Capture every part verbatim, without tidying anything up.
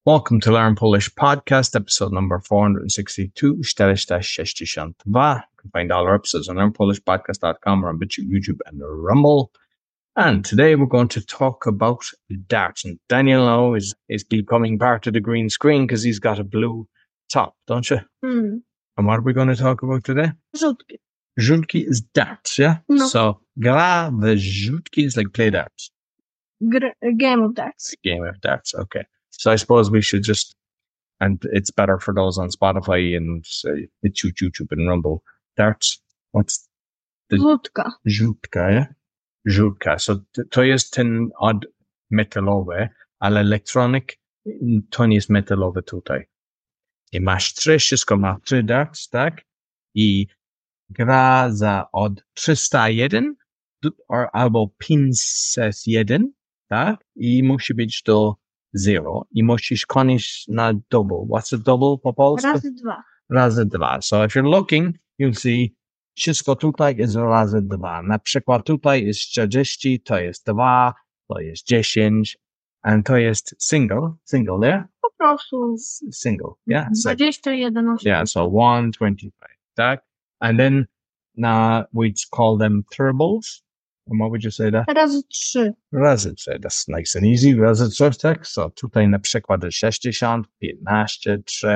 Welcome to Learn Polish Podcast, episode number four hundred sixty-two, czterysta sześćdziesiąt dwa. You can find all our episodes on learn polish podcast dot com or on BitChute, YouTube, and Rumble. And today we're going to talk about darts. And Daniel now is, is becoming part of the green screen because he's got a blue top, don't you? Mm. And what are we going to talk about today? Rzutki. Rzutki is darts, yeah? No. So gra w rzutki is like play darts. Gr- a game of darts. Game of darts, okay. So I suppose we should just, and it's better for those on Spotify and say, BitChute, YouTube, and Rumble. Darts, what's the Rzutka. rzutka, yeah? Rzutka. So t- to jest ten od metalowe, ale elektronik to nie jest metalowe tutaj. I masz trzy, wszystko ma trzy darts, tak? I gra za od trzysta jeden d- or, albo pięćset jeden, tak? I musi być do zero. I musisz kończyć na double. What's a double po polsku? Razy dwa. Razy dwa. So if you're looking, you'll see wszystko tutaj jest razy dwa. Na przykład tutaj jest czterdzieści, to jest dwa, to jest dziesięć, and to jest single, single there, Po prostu. S- single, yeah, so, dwadzieścia jeden osiem. yeah, so one twenty-five, tak? And then, now we'd call them triples. And what would you say that? Razy trzy. Razy trzy, that's nice and easy, razy trzy, tak? So tutaj na przykład jest sześćdziesiąt, piętnaście, trzy,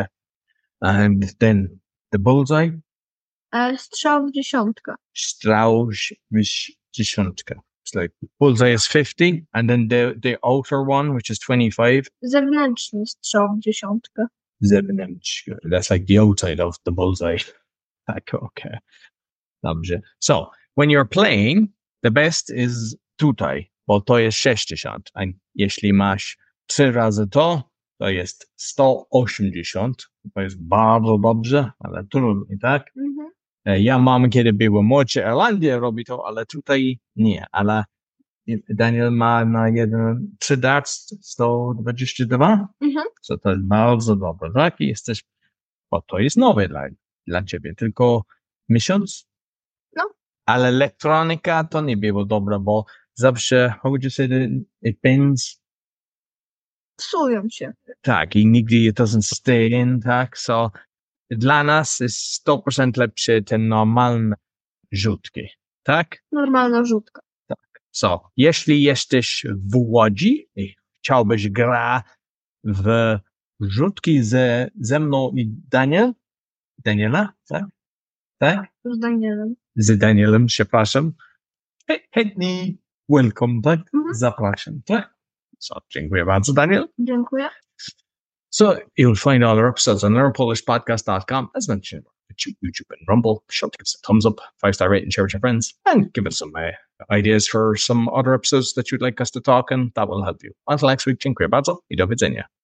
and then the bullseye, E, strzał w dziesiątkę. Strauss with dziesiątka. It's like bullseye is fifty, and then the the outer one, which is twenty-five, Zewnętrzny strzał w dziesiątkę. zewnętrzny. That's like the outside of the bullseye. Tak, okay. Dobrze. So, when you're playing, the best is tutaj, bo to jest sześćdziesiąt. A jeśli masz trzy razy to, to jest sto osiemdziesiąt. To jest bardzo dobrze, ale trudno, tak? Mhm. Ja mam, kiedy było młodsze Irlandia, robi to, ale tutaj nie. Ale Daniel ma na jeden, trzy darts sto dwadzieścia dwa. Mhm. So to jest bardzo dobre, tak? I jesteś, bo to jest nowe dla, dla ciebie. Tylko miesiąc? No. Ale elektronika to nie było dobre, bo zawsze, how would you say that it bends? Psują się. Tak, i nigdy it doesn't stay in, tak? So dla nas jest sto procent lepszy ten normalny rzutki, tak? Normalna rzutka. So, jeśli jesteś w Łodzi i chciałbyś grać w rzutki ze, ze mną i Daniel, Daniela, tak? Tak? Z Danielem. Z Danielem, przepraszam. He- Chętnie, welcome, tak? Mhm. Zapraszam, tak? So, dziękuję bardzo, Daniel. Dziękuję. So you'll find all our episodes on learn polish podcast dot com, as mentioned, BitChute, YouTube, and Rumble. Be sure to give us a thumbs up, five star rating, share with your friends, and give us some uh, ideas for some other episodes that you'd like us to talk, and that will help you. Until next week, dziękuję bardzo i do widzenia.